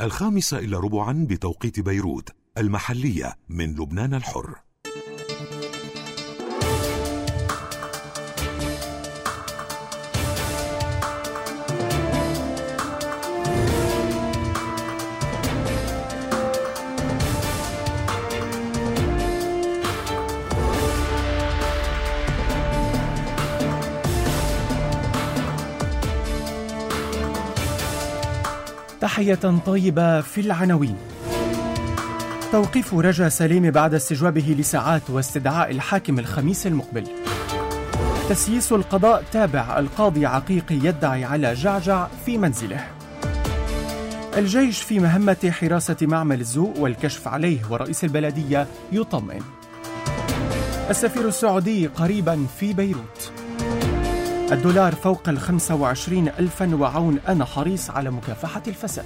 5:15 بتوقيت بيروت المحلية من لبنان الحر. تحية طيبة في العناوين. توقيف رجا سليم بعد استجوابه لساعات واستدعاء الحاكم الخميس المقبل. تسييس القضاء تابع القاضي عقيقي يدعي على جعجع في منزله. الجيش في مهمة حراسة معمل الزوق والكشف عليه ورئيس البلدية يطمئن. السفير السعودي قريبا في بيروت. الدولار فوق 25,000 وعون أنا حريص على مكافحة الفساد.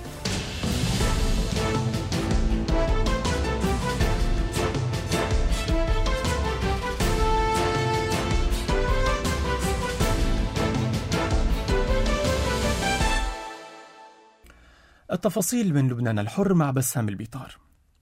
التفاصيل من لبنان الحر مع بسام البيطار.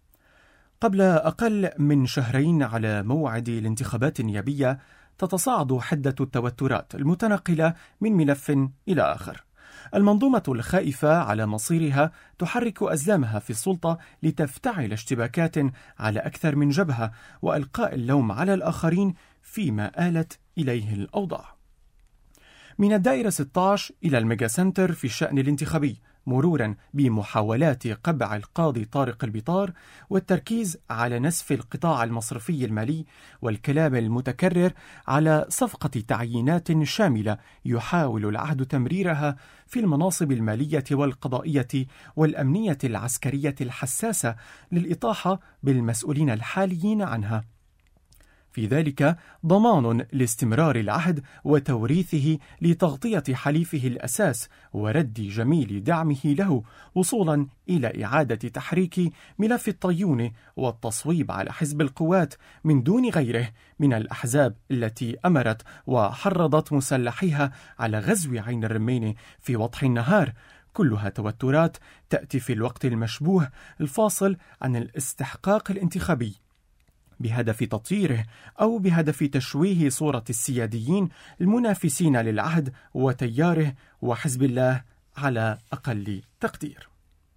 قبل أقل من شهرين على موعد الانتخابات النيابية تتصاعد حدة التوترات المتنقلة من ملف إلى آخر. المنظومة الخائفة على مصيرها تحرك أزلامها في السلطة لتفتعل اشتباكات على أكثر من جبهة وإلقاء اللوم على الآخرين فيما آلت إليه الأوضاع. من الدائرة 16 إلى الميجا سنتر في الشأن الانتخابي، مرورا بمحاولات قبع القاضي طارق البيطار والتركيز على نسف القطاع المصرفي المالي والكلام المتكرر على صفقة تعيينات شاملة يحاول العهد تمريرها في المناصب المالية والقضائية والأمنية العسكرية الحساسة للإطاحة بالمسؤولين الحاليين عنها، في ذلك ضمان لاستمرار العهد وتوريثه لتغطية حليفه الأساس ورد جميل دعمه له وصولا إلى إعادة تحريك ملف الطيون والتصويب على حزب القوات من دون غيره من الأحزاب التي أمرت وحرضت مسلحيها على غزو عين الرمين في وضح النهار، كلها توترات تأتي في الوقت المشبوه الفاصل عن الاستحقاق الانتخابي بهدف تطهيره أو بهدف تشويه صورة السياديين المنافسين للعهد وتياره وحزب الله على أقل تقدير.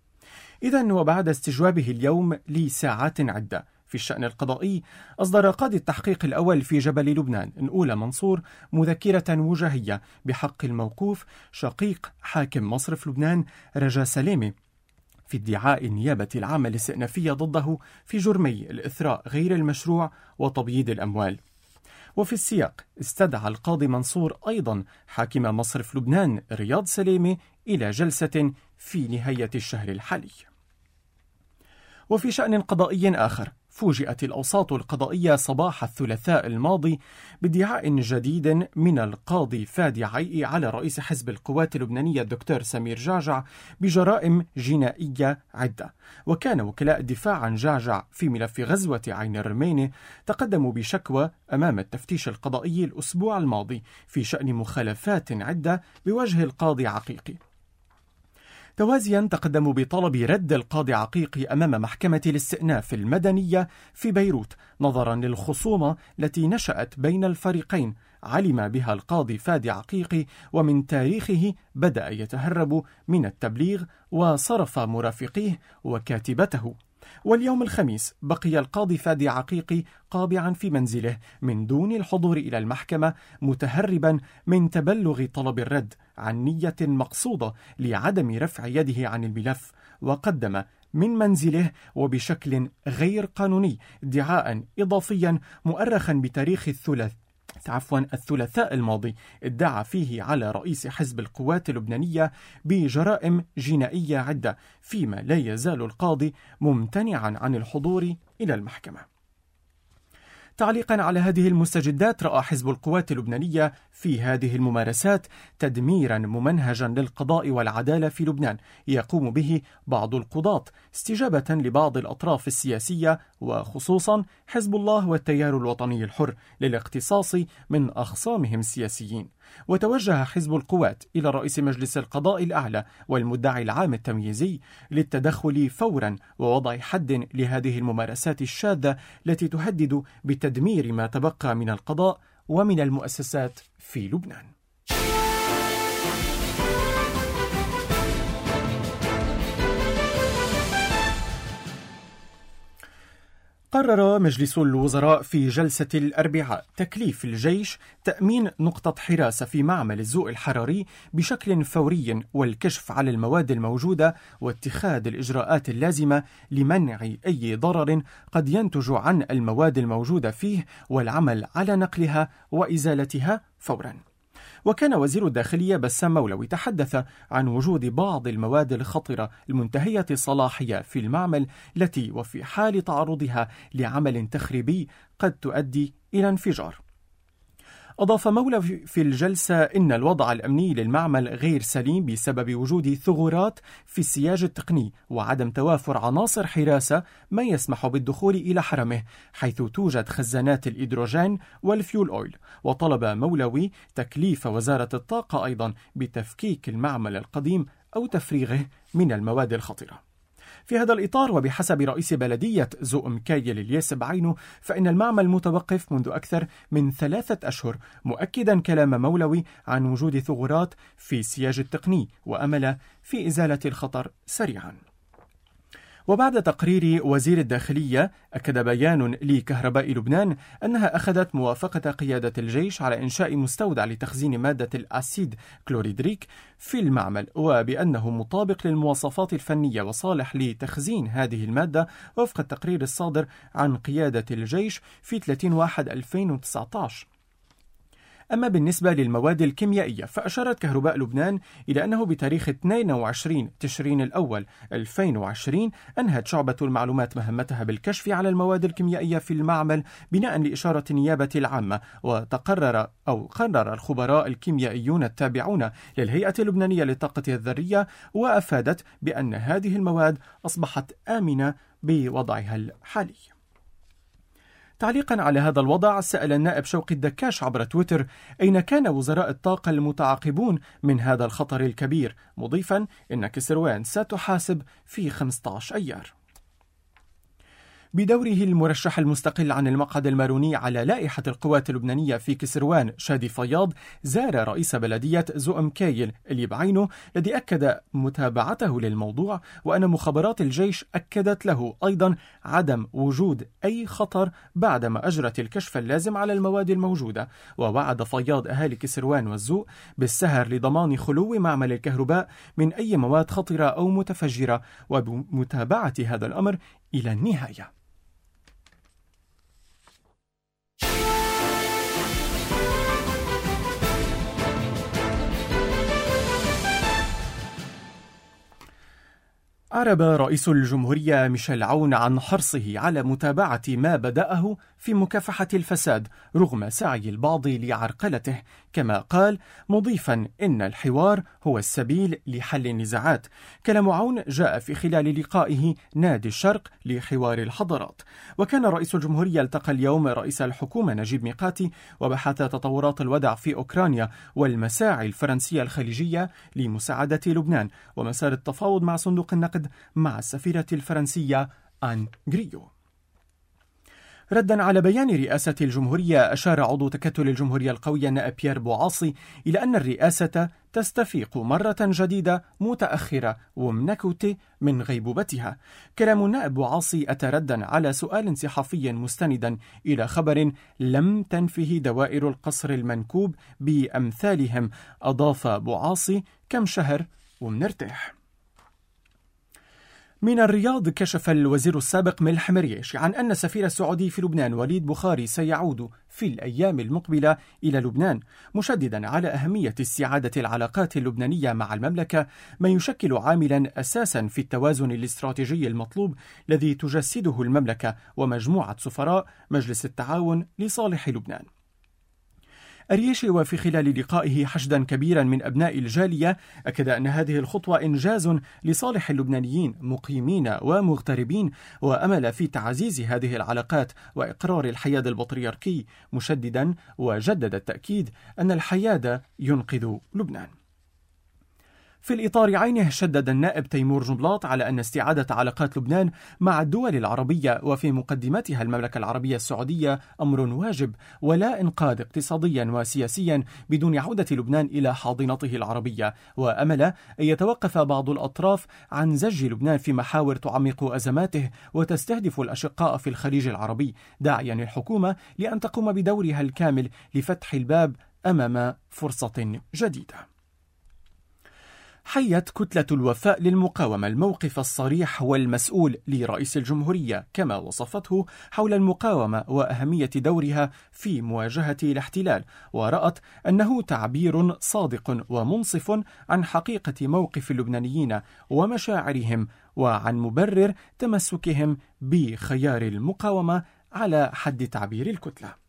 إذن وبعد استجوابه اليوم لساعات عدة في الشأن القضائي، أصدر قاضي التحقيق الأول في جبل لبنان نقول منصور مذكرة وجاهية بحق الموقوف شقيق حاكم مصرف لبنان رجا سليم في ادعاء النيابة العامة الاستئنافية ضده في جرمي الإثراء غير المشروع وتبييض الأموال. وفي السياق استدعى القاضي منصور أيضا حاكم مصرف لبنان رياض سليمي إلى جلسة في نهاية الشهر الحالي. وفي شأن قضائي آخر، فوجئت الأوساط القضائية صباح الثلاثاء الماضي بادعاء جديد من القاضي فادي عيئي على رئيس حزب القوات اللبنانية الدكتور سمير جعجع بجرائم جنائية عدة. وكان وكلاء الدفاع عن جعجع في ملف غزوة عين الرمين تقدموا بشكوى أمام التفتيش القضائي الأسبوع الماضي في شأن مخالفات عدة بوجه القاضي عقيقي. توازيا تقدموا بطلب رد القاضي عقيقي أمام محكمة الاستئناف المدنية في بيروت نظرا للخصومة التي نشأت بين الفريقين علم بها القاضي فادي عقيقي ومن تاريخه بدأ يتهرب من التبليغ وصرف مرافقيه وكاتبته. واليوم الخميس بقي القاضي فادي عقيقي قابعا في منزله من دون الحضور إلى المحكمة متهربا من تبلغ طلب الرد عن نية مقصودة لعدم رفع يده عن الملف، وقدم من منزله وبشكل غير قانوني ادعاء إضافيا مؤرخا بتاريخ الثلاثاء الماضي ادعى فيه على رئيس حزب القوات اللبنانية بجرائم جنائية عدة، فيما لا يزال القاضي ممتنعا عن الحضور إلى المحكمة. تعليقا على هذه المستجدات، رأى حزب القوات اللبنانية في هذه الممارسات تدميرا ممنهجا للقضاء والعدالة في لبنان يقوم به بعض القضاة استجابة لبعض الأطراف السياسية وخصوصا حزب الله والتيار الوطني الحر للاقتصاص من أخصامهم السياسيين. وتوجه حزب القوات إلى رئيس مجلس القضاء الأعلى والمدعي العام التمييزي للتدخل فورا ووضع حد لهذه الممارسات الشاذة التي تهدد بتدمير ما تبقى من القضاء ومن المؤسسات في لبنان. قرر مجلس الوزراء في جلسة الأربعاء تكليف الجيش تأمين نقطة حراسة في معمل الزوء الحراري بشكل فوري والكشف على المواد الموجودة واتخاذ الإجراءات اللازمة لمنع أي ضرر قد ينتج عن المواد الموجودة فيه والعمل على نقلها وإزالتها فورا. وكان وزير الداخلية بسام مولوي تحدث عن وجود بعض المواد الخطرة المنتهية الصلاحية في المعمل التي وفي حال تعرضها لعمل تخريبي قد تؤدي إلى انفجار. أضاف مولوي في الجلسة إن الوضع الأمني للمعمل غير سليم بسبب وجود ثغرات في السياج التقني وعدم توافر عناصر حراسة ما يسمح بالدخول إلى حرمه، حيث توجد خزانات الإيدروجين والفيول أويل. وطلب مولوي تكليف وزارة الطاقة أيضا بتفكيك المعمل القديم أو تفريغه من المواد الخطرة. في هذا الإطار وبحسب رئيس بلدية زوء مكايل الياس بعينه فإن المعمل متوقف منذ أكثر من 3 أشهر، مؤكدا كلام مولوي عن وجود ثغرات في سياج التقني وأمل في إزالة الخطر سريعا. وبعد تقرير وزير الداخلية أكد بيان لكهرباء لبنان أنها أخذت موافقة قيادة الجيش على إنشاء مستودع لتخزين مادة الأسيد كلوريدريك في المعمل، وبأنه مطابق للمواصفات الفنية وصالح لتخزين هذه المادة وفق التقرير الصادر عن قيادة الجيش في 30/1/2019. أما بالنسبة للمواد الكيميائية فأشارت كهرباء لبنان إلى أنه بتاريخ 22 تشرين الأول 2020 أنهت شعبة المعلومات مهمتها بالكشف على المواد الكيميائية في المعمل بناء لإشارة النيابة العامة. قرر الخبراء الكيميائيون التابعون للهيئة اللبنانية للطاقة الذرية وأفادت بأن هذه المواد أصبحت آمنة بوضعها الحالي. تعليقا على هذا الوضع سأل النائب شوقي الدكاش عبر تويتر أين كان وزراء الطاقة المتعاقبون من هذا الخطر الكبير، مضيفا إن كسروان ستحاسب في 15 أيار. بدوره المرشح المستقل عن المقعد الماروني على لائحة القوات اللبنانية في كسروان شادي فياض زار رئيس بلدية زوء مكايل اللي بعينه الذي أكد متابعته للموضوع وأن مخابرات الجيش أكدت له أيضا عدم وجود أي خطر بعدما أجرت الكشف اللازم على المواد الموجودة. ووعد فياض أهالي كسروان والزوء بالسهر لضمان خلو معمل الكهرباء من أي مواد خطرة أو متفجرة وبمتابعة هذا الأمر إلى النهاية. أعرب رئيس الجمهورية ميشيل عون عن حرصه على متابعة ما بدأه في مكافحة الفساد رغم سعي البعض لعرقلته، كما قال مضيفا إن الحوار هو السبيل لحل النزاعات. كلام عون جاء في خلال لقائه نادي الشرق لحوار الحضارات. وكان رئيس الجمهورية التقى اليوم رئيس الحكومة نجيب ميقاتي وبحث تطورات الوضع في أوكرانيا والمساعي الفرنسية الخليجية لمساعدة لبنان ومسار التفاوض مع صندوق النقد مع السفيرة الفرنسية آن غريو. ردا على بيان رئاسة الجمهورية أشار عضو تكتل الجمهورية القوية النائب بيير بوعاصي إلى أن الرئاسة تستفيق مرة جديدة متأخرة ومنكوتة من غيبوبتها. كلام النائب بوعاصي أتى ردا على سؤال صحفي مستندا إلى خبر لم تنفه دوائر القصر المنكوب بأمثالهم. أضاف بوعاصي كم شهر ومنرتاح. من الرياض كشف الوزير السابق ملح مريش عن أن السفير السعودي في لبنان وليد بخاري سيعود في الأيام المقبلة إلى لبنان، مشددا على أهمية استعادة العلاقات اللبنانية مع المملكة ما يشكل عاملا أساسا في التوازن الاستراتيجي المطلوب الذي تجسده المملكة ومجموعة سفراء مجلس التعاون لصالح لبنان. أرياشي وفي خلال لقائه حشدا كبيرا من أبناء الجالية أكد أن هذه الخطوة إنجاز لصالح اللبنانيين مقيمين ومغتربين، وأمل في تعزيز هذه العلاقات وإقرار الحياد البطريركي، مشددا وجدد التأكيد أن الحياد ينقذ لبنان. في الإطار عينه شدد النائب تيمور جنبلاط على أن استعادة علاقات لبنان مع الدول العربية وفي مقدمتها المملكة العربية السعودية أمر واجب، ولا إنقاذ اقتصاديا وسياسيا بدون عودة لبنان إلى حاضنته العربية، وأمل أن يتوقف بعض الأطراف عن زج لبنان في محاور تعمق أزماته وتستهدف الأشقاء في الخليج العربي، داعيا الحكومة لأن تقوم بدورها الكامل لفتح الباب أمام فرصة جديدة. حيت كتلة الوفاء للمقاومة الموقف الصريح والمسؤول لرئيس الجمهورية كما وصفته حول المقاومة وأهمية دورها في مواجهة الاحتلال، ورأت أنه تعبير صادق ومنصف عن حقيقة موقف اللبنانيين ومشاعرهم وعن مبرر تمسكهم بخيار المقاومة على حد تعبير الكتلة.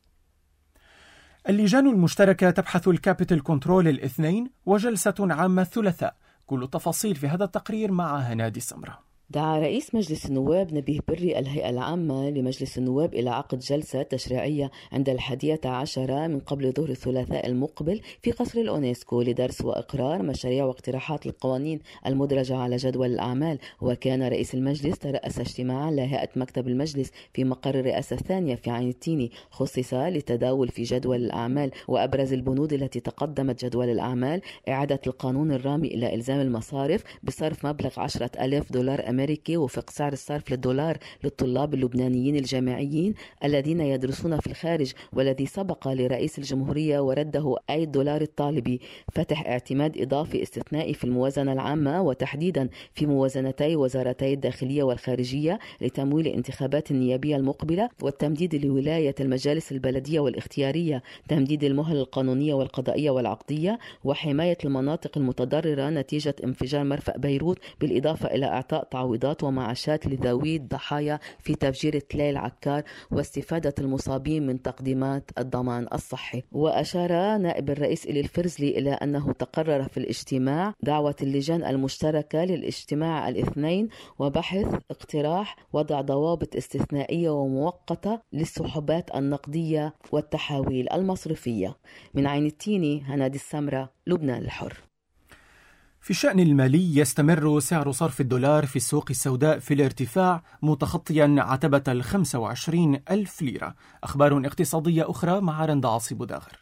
اللجان المشتركة تبحث الكابيتال كنترول الاثنين وجلسة عامة الثلاثاء. كل التفاصيل في هذا التقرير مع هنادي السمرة. دعا رئيس مجلس النواب نبيه بري الهيئة العامة لمجلس النواب إلى عقد جلسة تشريعية عند 11 من قبل ظهر الثلاثاء المقبل في قصر الأونسكو لدرس وإقرار مشاريع واقتراحات القوانين المدرجة على جدول الأعمال. وكان رئيس المجلس ترأس اجتماعا لهيئة مكتب المجلس في مقر الرئاسة الثانية في عين التيني خصص للتداول في جدول الأعمال، وأبرز البنود التي تقدمت جدول الأعمال إعادة القانون الرامي إلى إلزام المصارف بصرف مبلغ 10,000 دولار أمريكي وفق سعر الصرف للدولار للطلاب اللبنانيين الجامعيين الذين يدرسون في الخارج، والذي سبق لرئيس الجمهورية ورده أي دولار الطالبي. فتح اعتماد إضافي استثنائي في الموازنة العامة وتحديدا في موازنتي وزارتي الداخلية والخارجية لتمويل الانتخابات النيابية المقبلة، والتمديد لولاية المجالس البلدية والاختيارية، تمديد المهل القانونية والقضائية والعقدية، وحماية المناطق المتضررة نتيجة انفجار مرفأ بيروت، بالإضافة إلى إعطاء تعويضات ومعاشات لذوي الضحايا في تفجير تلال العكار واستفادة المصابين من تقديمات الضمان الصحي. وأشار نائب الرئيس إلي الفرزلي إلى أنه تقرر في الاجتماع دعوة اللجان المشتركة للاجتماع الاثنين وبحث اقتراح وضع ضوابط استثنائية ومؤقتة للسحوبات النقدية والتحاويل المصرفية. من عين التيني هنادي السمرة، لبنان الحر. في الشأن المالي يستمر سعر صرف الدولار في السوق السوداء في الارتفاع متخطيا عتبة 25,000 ليرة. أخبار اقتصادية أخرى مع رندا عاصي بوداغر.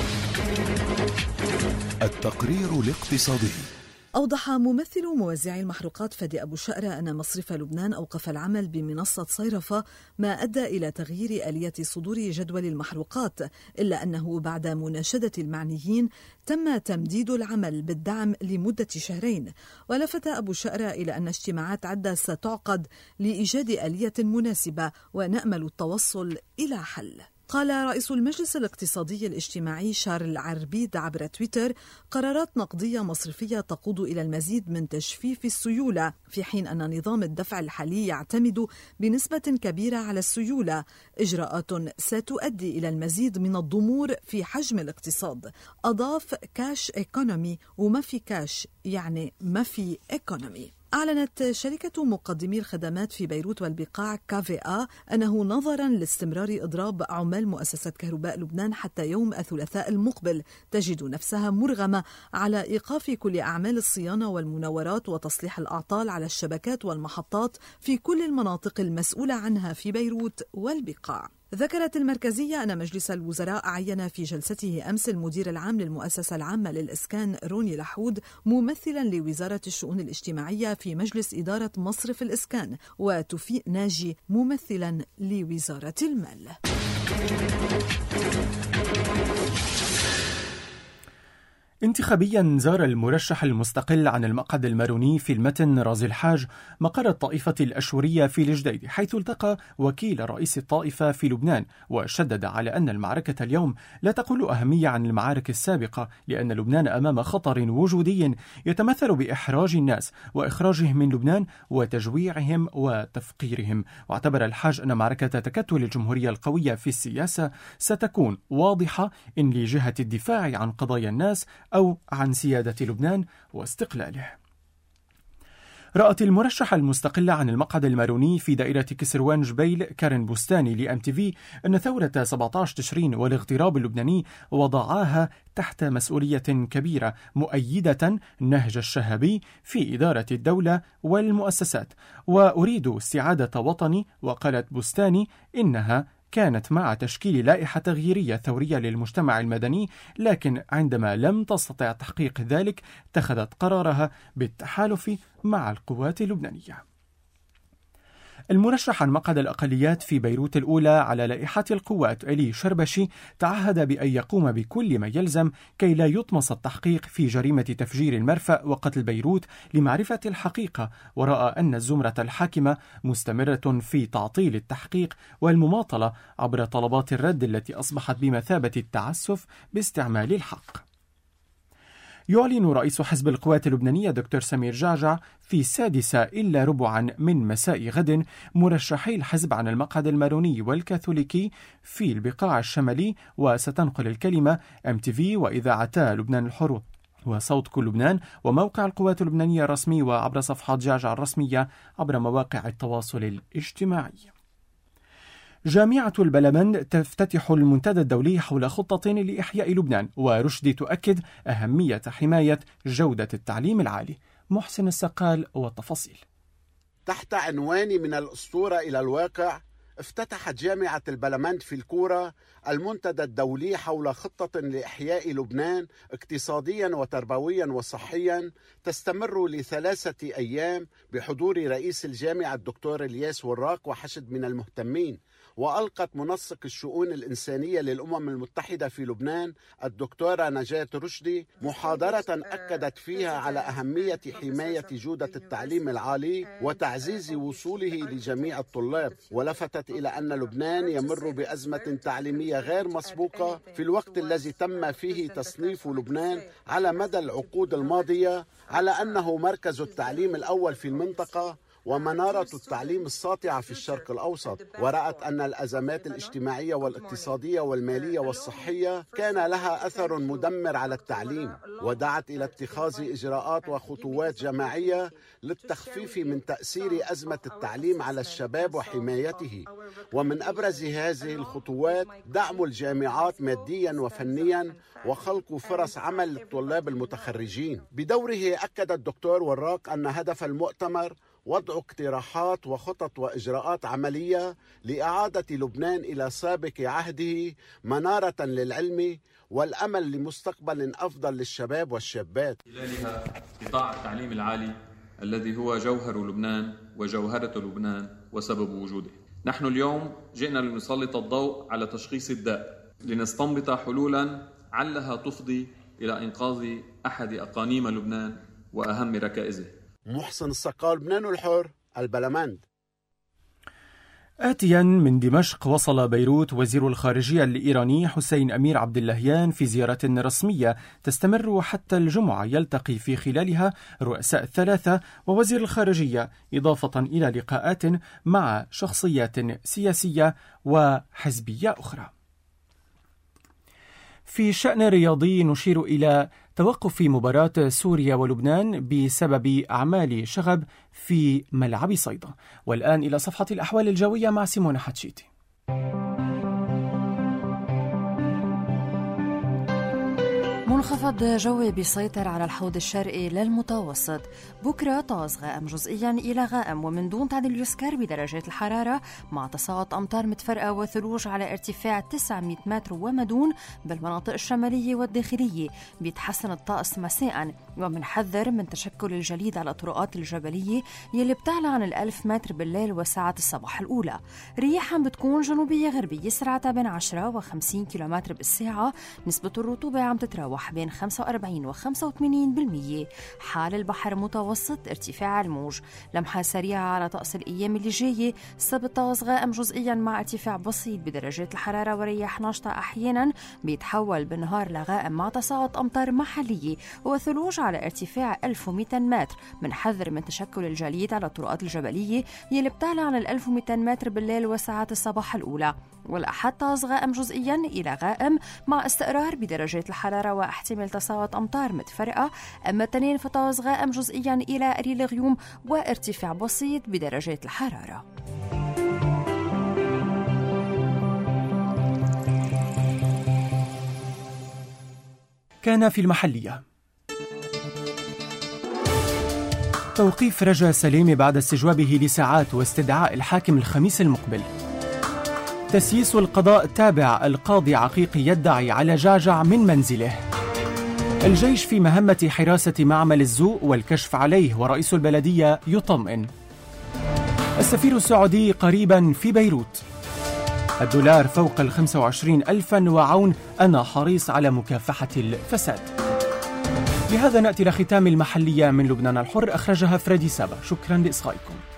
التقرير الاقتصادي. أوضح ممثل موزعي المحروقات فادي أبو شقرة أن مصرف لبنان أوقف العمل بمنصة صيرفة، ما أدى إلى تغيير آلية صدور جدول المحروقات، إلا أنه بعد مناشدة المعنيين تم تمديد العمل بالدعم لمدة 2 شهرين. ولفت أبو شقرة إلى أن اجتماعات عدة ستعقد لإيجاد آلية مناسبة ونأمل التوصل إلى حل. قال رئيس المجلس الاقتصادي الاجتماعي شارل عربيد عبر تويتر: قرارات نقدية مصرفية تقود إلى المزيد من تجفيف السيولة، في حين أن نظام الدفع الحالي يعتمد بنسبة كبيرة على السيولة، إجراءات ستؤدي إلى المزيد من الضمور في حجم الاقتصاد. أضاف: كاش إيكونومي، وما في كاش يعني ما في إيكونومي. أعلنت شركة مقدمي الخدمات في بيروت والبقاع KVA أنه نظرا لاستمرار إضراب عمال مؤسسة كهرباء لبنان حتى يوم الثلاثاء المقبل تجد نفسها مرغمة على إيقاف كل أعمال الصيانة والمناورات وتصليح الأعطال على الشبكات والمحطات في كل المناطق المسؤولة عنها في بيروت والبقاع. ذكرت المركزية أن مجلس الوزراء عين في جلسته أمس المدير العام للمؤسسة العامة للإسكان روني لحود ممثلا لوزارة الشؤون الاجتماعية في مجلس إدارة مصرف الإسكان، وتوفيق ناجي ممثلا لوزارة المال. انتخابيا زار المرشح المستقل عن المقعد الماروني في المتن رازي الحاج مقر الطائفة الأشورية في الجديد، حيث التقى وكيل رئيس الطائفة في لبنان، وشدد على أن المعركة اليوم لا تقل أهمية عن المعارك السابقة، لأن لبنان أمام خطر وجودي يتمثل بإحراج الناس وإخراجهم من لبنان وتجويعهم وتفقيرهم. واعتبر الحاج أن معركة تكتل الجمهورية القوية في السياسة ستكون واضحة إن لجهة الدفاع عن قضايا الناس أو عن سيادة لبنان واستقلاله. رأت المرشحة المستقلة عن المقعد الماروني في دائرة كسروان جبيل كارين بوستاني لMTV أن ثورة 17 تشرين والاغتراب اللبناني وضعاها تحت مسؤولية كبيرة، مؤيدة نهج الشهبي في إدارة الدولة والمؤسسات. وأريد استعادة وطني. وقالت بوستاني إنها كانت مع تشكيل لائحة تغييرية ثورية للمجتمع المدني، لكن عندما لم تستطع تحقيق ذلك اتخذت قرارها بالتحالف مع القوات اللبنانية. المرشح عن مقعد الأقليات في بيروت الأولى على لائحة القوات إلي شربشي تعهد بأن يقوم بكل ما يلزم كي لا يطمس التحقيق في جريمة تفجير المرفأ وقتل بيروت لمعرفة الحقيقة، ورأى أن الزمرة الحاكمة مستمرة في تعطيل التحقيق والمماطلة عبر طلبات الرد التي أصبحت بمثابة التعسف باستعمال الحق. يعلن رئيس حزب القوات اللبنانية دكتور سمير جعجع في 6:15 من مساء غد مرشحي الحزب عن المقعد الماروني والكاثوليكي في البقاع الشمالي، وستنقل الكلمة MTV وإذاعتا لبنان الحر وصوت كل لبنان وموقع القوات اللبنانية الرسمي، وعبر صفحات جعجع الرسمية عبر مواقع التواصل الاجتماعي. جامعة البلمند تفتتح المنتدى الدولي حول خطة لإحياء لبنان، ورشدي تؤكد أهمية حماية جودة التعليم العالي. محسن السقال والتفاصيل. تحت عنوان من الأسطورة إلى الواقع، افتتحت جامعة البلمند في الكورة المنتدى الدولي حول خطة لإحياء لبنان اقتصاديا وتربويا وصحيا، تستمر ل3 أيام بحضور رئيس الجامعة الدكتور الياس وراق وحشد من المهتمين. وألقت منسق الشؤون الإنسانية للأمم المتحدة في لبنان الدكتورة نجاة رشدي محاضرة أكدت فيها على أهمية حماية جودة التعليم العالي وتعزيز وصوله لجميع الطلاب، ولفتت إلى أن لبنان يمر بأزمة تعليمية غير مسبوقة في الوقت الذي تم فيه تصنيف لبنان على مدى العقود الماضية على أنه مركز التعليم الأول في المنطقة ومنارة التعليم الساطعة في الشرق الأوسط. ورأت أن الأزمات الاجتماعية والاقتصادية والمالية والصحية كان لها أثر مدمر على التعليم، ودعت إلى اتخاذ إجراءات وخطوات جماعية للتخفيف من تأثير أزمة التعليم على الشباب وحمايته. ومن أبرز هذه الخطوات دعم الجامعات ماديا وفنيا وخلق فرص عمل للطلاب المتخرجين. بدوره أكد الدكتور وراق أن هدف المؤتمر وضع اقتراحات وخطط وإجراءات عملية لإعادة لبنان إلى سابق عهده منارة للعلم والأمل لمستقبل أفضل للشباب والشابات. خلالها قطاع التعليم العالي الذي هو جوهر لبنان وجوهرة لبنان وسبب وجوده. نحن اليوم جئنا لنسلط الضوء على تشخيص الداء لنستنبط حلولا علها تفضي إلى إنقاذ أحد أقانيم لبنان وأهم ركائزه. محسن السقال، لبنان الحر، البلمند. آتيا من دمشق، وصل بيروت وزير الخارجية الإيراني حسين أمير عبد اللهيان في زيارة رسمية تستمر حتى الجمعة، يلتقي في خلالها رؤساء الثلاثة ووزير الخارجية، إضافة إلى لقاءات مع شخصيات سياسية وحزبية أخرى. في شأن رياضي نشير إلى توقف مباراة سوريا ولبنان بسبب أعمال شغب في ملعب صيدا. والآن إلى صفحة الأحوال الجوية مع سيمون حتشيتي. منخفض جوي بيسيطر على الحوض الشرقي للمتوسط. بكرة طاز غائم جزئيا إلى غائم ومن دون تعديل يسكر بدرجات الحرارة، مع تساقط أمطار متفرقة وثلوج على ارتفاع 900 متر ومدون بالمناطق الشمالية والداخلية. بيتحسن الطقس مساء، ومنحذر من تشكل الجليد على الطرقات الجبلية يلي بتعلى عن 1000 متر بالليل وساعات الصباح الأولى. رياحا بتكون جنوبية غربية سرعتها بين 10 و50 كيلومتر بالساعة. نسبة الرطوبة عم تتراوح تتراوح بين 45 و 85%. حال البحر متوسط ارتفاع الموج. لمحة سريعة على طقس الأيام اللي جاية. السبت طقس غائم جزئيا مع ارتفاع بسيط بدرجات الحرارة ورياح نشطة أحيانا، بيتحول بالنهار لغائم مع تساقط أمطار محلية وثلوج على ارتفاع 1200 متر. منحذر من تشكل الجليد على الطرقات الجبلية يلي بتعلى عن 1200 متر بالليل وساعات الصباح الأولى. والأحد طقس غائم جزئيا إلى غائم مع استقرار بدرجات الحرارة واحتمال تساقط أمطار متفرقة. أما الاثنين فطقس غائم جزئيا إلى قليل غيوم وارتفاع بسيط بدرجات الحرارة. كان في المحلية. توقيف رجا سليم بعد استجوابه لساعات واستدعاء الحاكم الخميس المقبل. تسييس القضاء تابع القاضي عقيق يدعي على جعجع من منزله. الجيش في مهمة حراسة معمل الزوء والكشف عليه ورئيس البلدية يطمئن. السفير السعودي قريبا في بيروت. الدولار فوق 25,000 وعون أنا حريص على مكافحة الفساد. بهذا نأتي لختام المحلية من لبنان الحر، أخرجها فريدي سابا. شكرا لإصغائكم.